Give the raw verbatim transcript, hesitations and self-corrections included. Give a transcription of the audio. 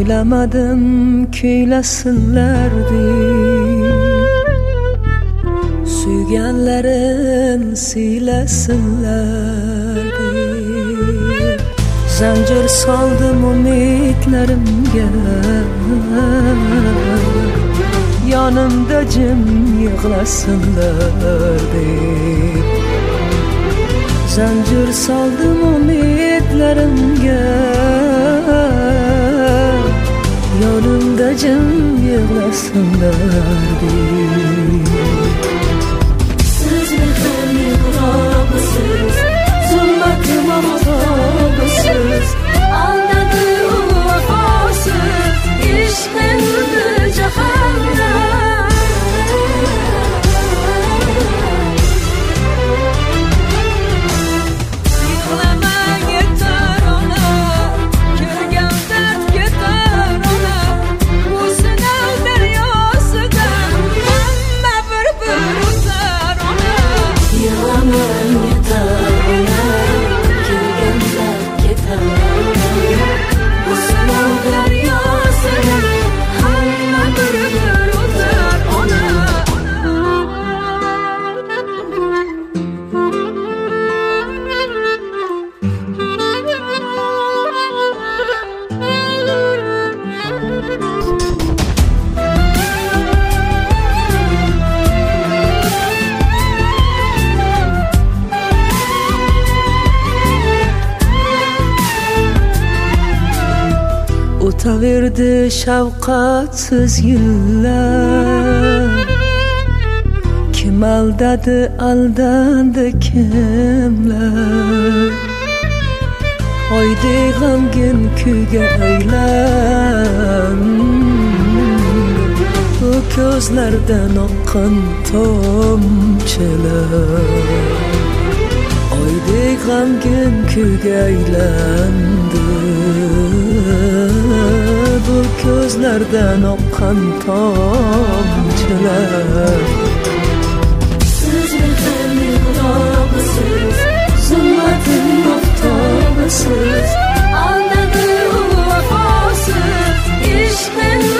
Oylamadım kuylasinlardi Suyganlarin siylasinlardi Zanjir soldim umidlarimga Yonimda jim yig'lasinlar deb Zanjir soldim umidlarimga Yonimda jim yig'lasinlar deb Siz mehrli g'urobisiz Zulmatim oftobisiz Aldadi u vafosiz İşqin urdi jahannam Yig'lamang yetar ona Ko'rgan dard ketar ona Bu sinov daryosidan Hamma bir-bir o'tar ona Yig'lamang yetar ona Ko'rgan dard ketar ona Bu sinov daryosidan Hamma bir-bir o'tar ona O'taverdi shafqatsiz yillar Kim aldadi aldandi kimlar Oydek g'amgin kuyga aylan Bu ko'zlardan oqqan tomchilar Oydek g'amgin kuyga aylandi Bu ko'zlardan oqqan tomchilar Siz mehrli g'urobisiz Zulmatim oftobisiz Aldadi u vafosiz İşqin